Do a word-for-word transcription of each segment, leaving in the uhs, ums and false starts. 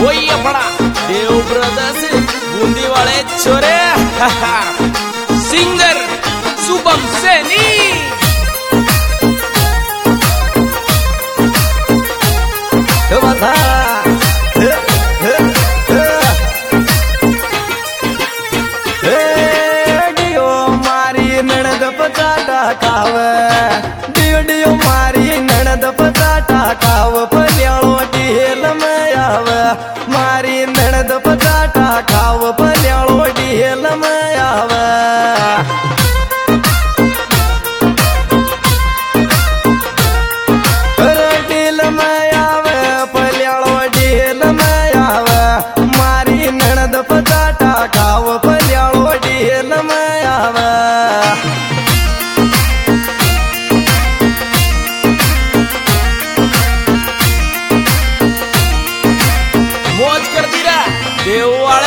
वही अपना देव ब्रदर्स बूंदी वाले छोरे सिंगर शुभम सैनी। डियो मारी ननद पचाटा खाव, डियो डियो मारी ननद पचाटा खाव, पल्याळो ढेल में आव, मारी ननद पचाटा खाव, पल्याळो ढेल में आव। ढेल में आव, पल्याळो ढेल में आव, मारी ननद पचाटा खाव, पल्याळो ढेल में आव। मौज कर दी रा देव वाले।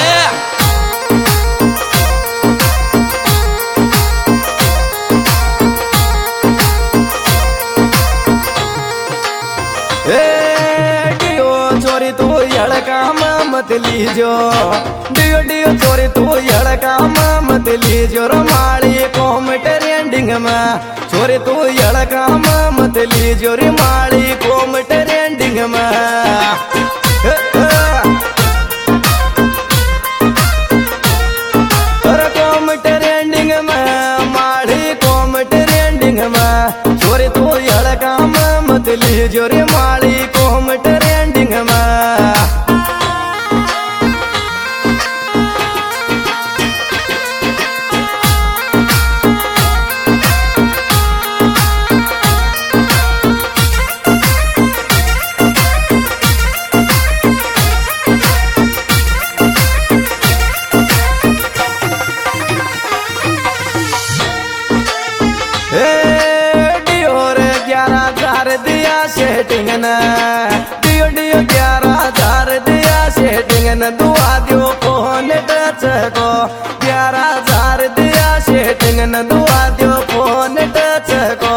डियो चोरी तू यड़का मत लीजो, डियो डियो चोरी तू यड़का मत लीजो, रमाली कॉमेट रेंडिंग में चोरी तू यड़का मत लीजो, रमाली कॉमेट रेंडिंग में। कॉमेट रेंडिंग में माड़ी कॉमेट रेंडिंग में चोरी तू यड़का मत लीजो, रे माड़ी कॉमेट रेंडिंग में। सेटिंग न डियो डियो ग्यारह हजार दिया सेटिंग न, दुआ दियो फोन टच को, ग्यारह हजार दिया सेटिंग न, दुआ दियो फोन टच को।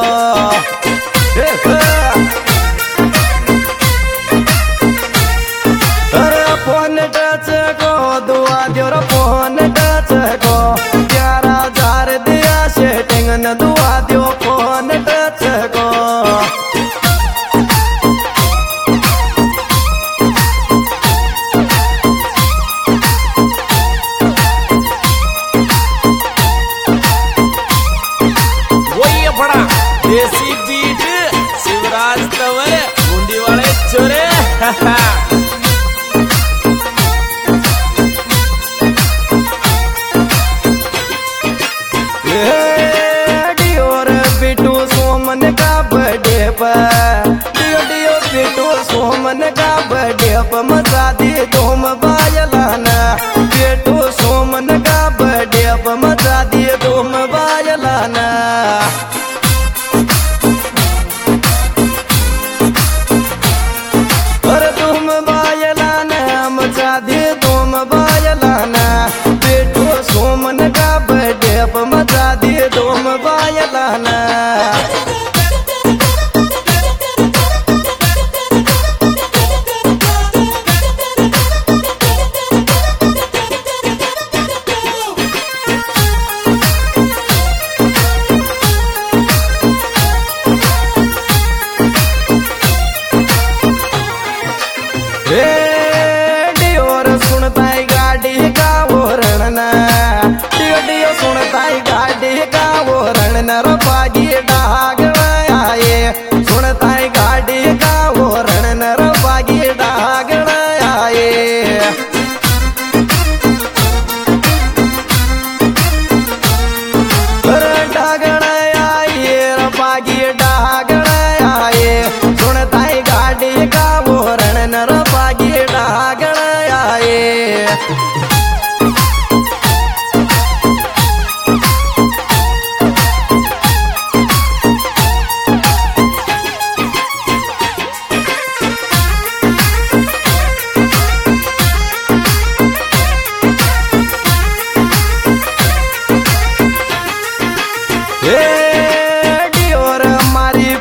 अरे फोन टच को दुआ दियो रे फोन टच को, ग्यारह हजार दिया सेटिंग न, दुआ दियो फोन टच को। देसी बीट शिवराज तंवर बूंदी वाले छोरे। डियो रे बिटू सोमन का बर्थडे पर, डियो डियो बिटू सोमन का बर्थडे पर मचा दी धूम बाजलाना, बिटू सोमन का बर्थडे पर मचा दी धूम बाजलाना। सोमन का बर्थडे पर मचा दिए धूम बाजलाना। सुनता है गाड़ी का वो रणना, डियो डियो सुनता है गाड़ी का वो रण रो बागी डाग आए, सुनता है गाड़ी का वो रण रो बागी डाग आए। डागण आए रो बागी डाग आए, सुनता है गाड़ी का वो रण रो बागी डाग आए।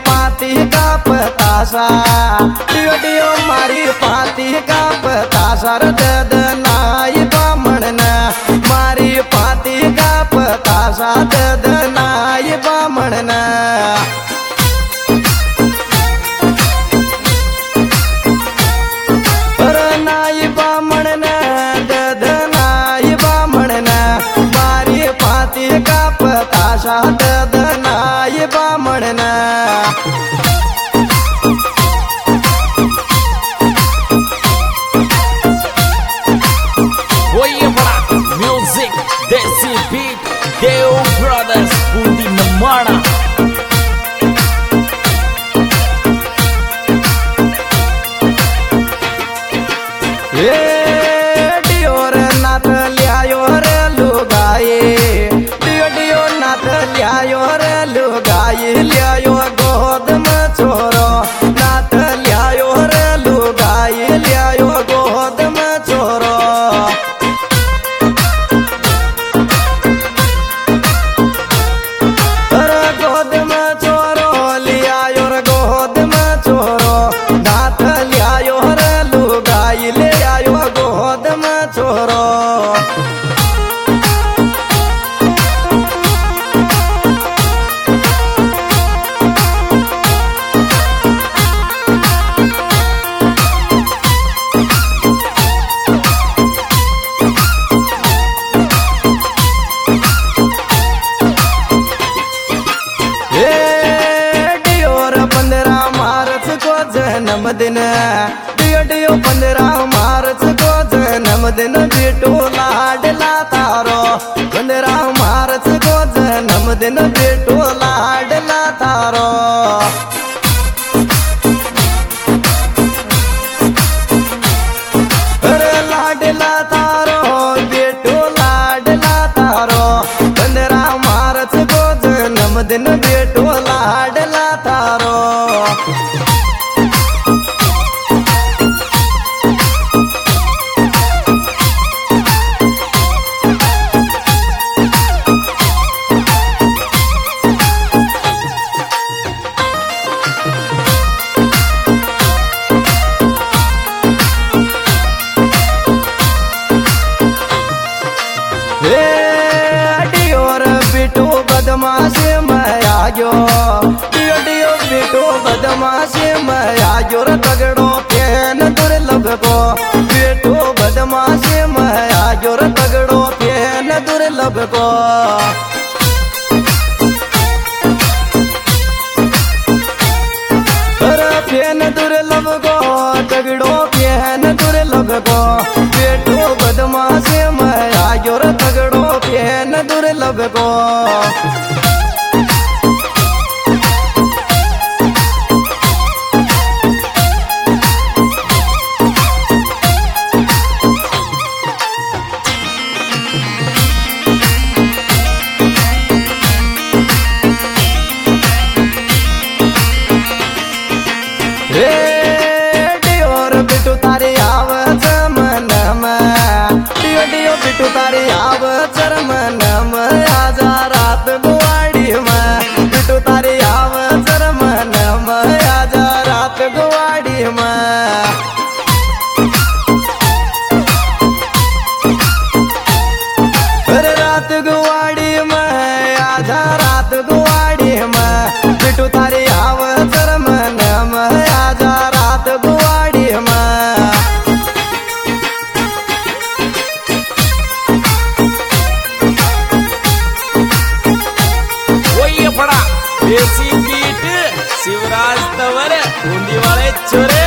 पतासा, डियो डियो मारी पाती का पतासा, यार ददनाई बामण ने मारी पाती का पतासा ददनाई बामण ने नाई बामण ने ददनाई बामण ने मारी पाती का पतासा ददनाई बामण ने Music, Desi Beat, Deo Brothers, Bundi Namana. डियोर नाथ लियायो रे लुगाई डियो डियो नाथ लियायो रे लुगाई लियायो गोद में छोरो नाथ लियायो रे लुगाई लियायो गोद में छोरो गोद में छोरो लियायो रे गोद में छोरो नाथ लियायो रे लुगाई ले आयो गोद में छोरो जन्मदिन डियो डियो पंद्रह मार्च को जन्मदिन बेटो लाडला तारो पंद्रह मार्च को जन्मदिन बेटो लाडला तारो अरे लाडला तारो बेटो लाडला तारो पंद्रह मार्च को जन्मदिन बेटो लाडला तारो बदमाशी में आयो डियो डियो बेटो बदमाशी में आयो रे तगड़ो फेन दुर्लभ को बेटो बदमाशी में आयो रे तगड़ो फेन दुर्लभ को अरे फेन दुर्लभ को तगड़ो फेन दुर्लभ को बेटो बदमाशी में आयो रे तगड़ो फेन दुर्लभ को बिटू तारी आव चरमन में डियो डियो बिटू तारी आव चरमन में आजा रात गुवाड़ी में बिटू तारी आव चरमन में आजा रात गुवाड़ी में अरे रात गुवाड़ी में आजा रात गुवाड़ी में बिटू तारी आव चरमन में आजा रात गुवाड़ी में देसी बीट शिवराज तंवर बूंदी वाले छोरे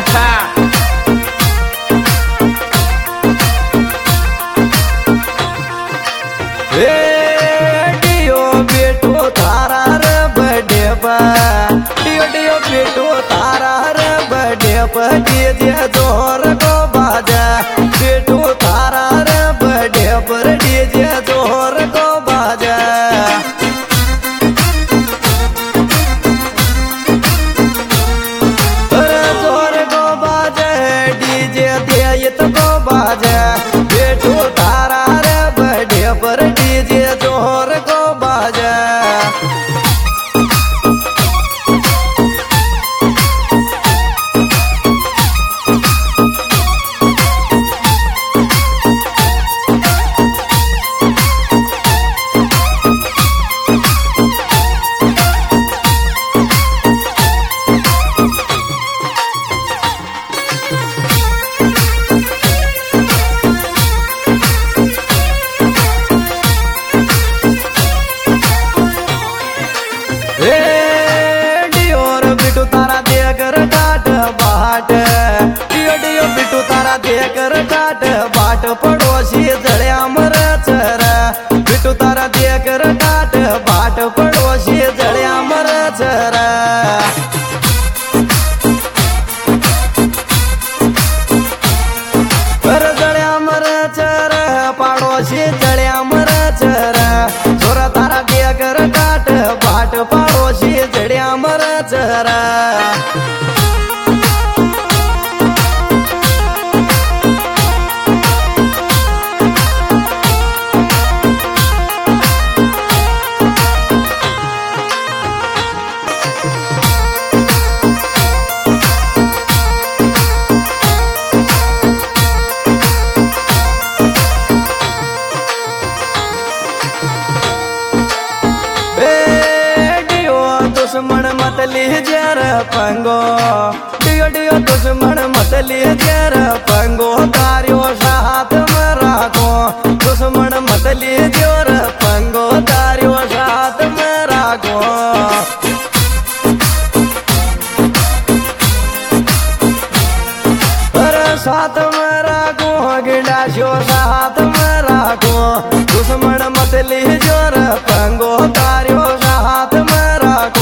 डियो बेटो तारा रे बड़े डियो डियो बेटो तारा रे बड़े डीजे जोर को बाजा बेटो तारा रे बड़े पर डीजे जोर को बाजा बाजे बेटो तारा रे बड़े पर डीजे जोर को बाजे देकर टाट बाट पड़ोसी जड़िया मर चर बिटू तारा देकर टाट बाट पड़ोसी जड़िया मर चर पर जड़िया मर चर पड़ोसी जड़िया मर चर छोरा तारा देकर टाट बाट पड़ोसी जड़िया मर चर दुश्मन मत लीजर पंगो डियो डियो दुश्मन मत लीजर पंगो तारियो साथ में राखो दुश्मन मत लीजर पंगो तारियो साथ में राखो साथ में राखो गिलासियो साथ में राखो दुश्मन मत लीजर पंगो तारियो साथ में राखो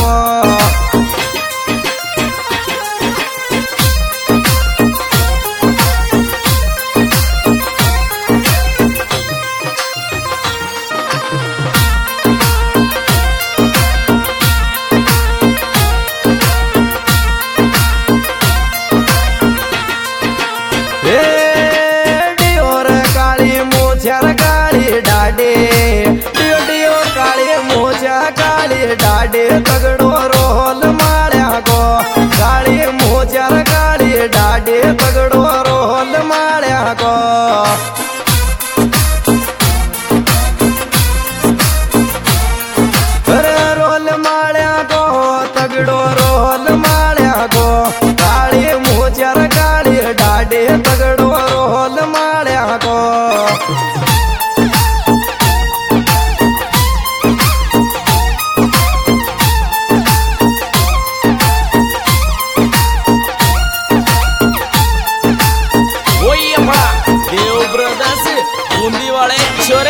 डाडे डियो डियो काली मोजा काली डाडे तगड़ो रोल मारिया को काली मोजा काली डाडे तगड़ो रोल मारिया को रोल मारिया को तगड़ो रोल मारिया को काली मोजा काली डाडे तगड़ो रोल मारिया को बूंदी वाले छोरे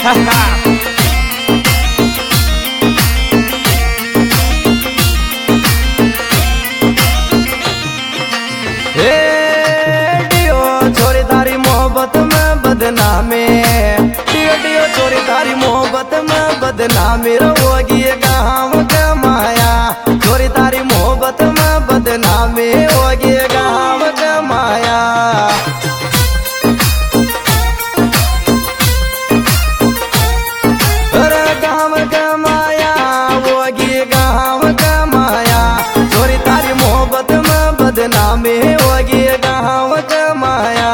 डियो छोरी तारी मोहब्बत में बदनामी डियो डियो छोरी तारी मोहब्बत में बदनामी रहोगी गाँव का माया छोरी तारी मोहब्बत में बदनामी होगी गाँव का माया बदनामी होगी गाँव का माया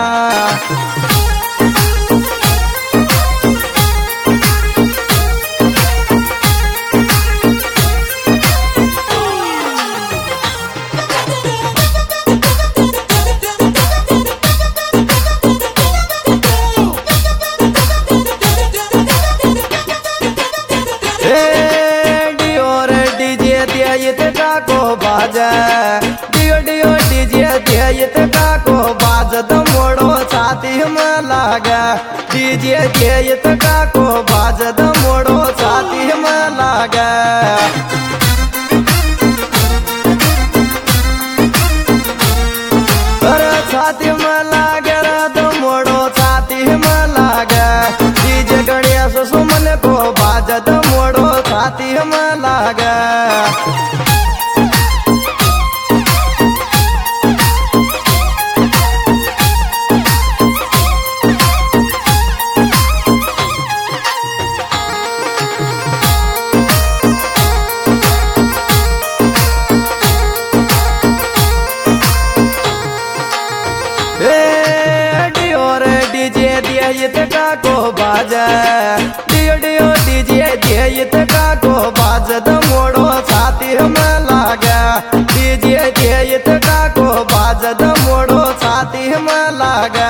को बाजा डियो डियो डीजे दियत का को बाजत मोड़ो छाती में लागा डीजे दियत का को बाजत मोड़ो छाती में लागा छाती में लागे तो मोड़ो छाती में लागा डीजे गणेश सुमन को बाजत मोड़ो छाती में लागा दियत का को बाजा डियो डियो डीजे दियत का को बाजत मोड़ो छाती में लागा डीजे दियत का को बाजत मोड़ो छाती में लागा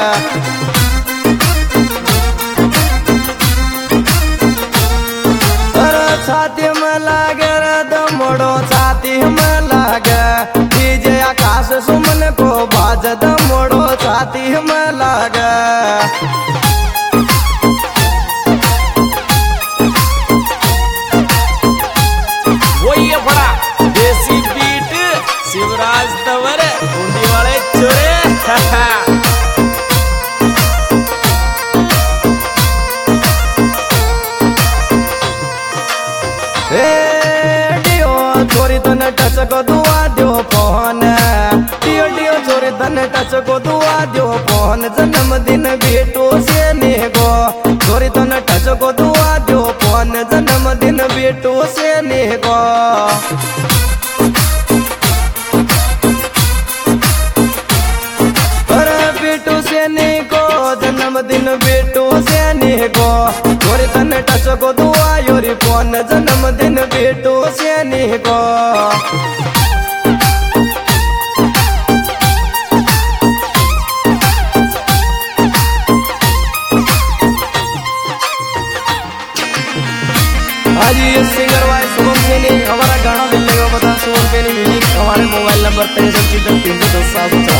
छाती में लागे तो मोड़ो छाती में लागा डीजे आकाश सुमन को बाजत मोड़ो छाती में वही है बड़ा देसी बीट शिवराज तंवर बूंदी वाले छोरे। छोरी तन टच को दुआ दो फोन डियो डियो छोरी तन टच को दुआ दो फोन जन्मदिन बेटो से नेगो छोरी तन टच को दुआ दो फोन जन्मदिन बेटो से नेगो बेटो से नेगो जन्मदिन बेटो से नेगो छोरी तन टच को दुआ योरी फोन जन्मदिन बेटो से नेगो आज ये सिंगर वाई शुभम सैनी हमारा गाना मिलने को बता सौ रुपये म्यूजिक हमारे मोबाइल नंबर तिरसठ तीन सौ दस सात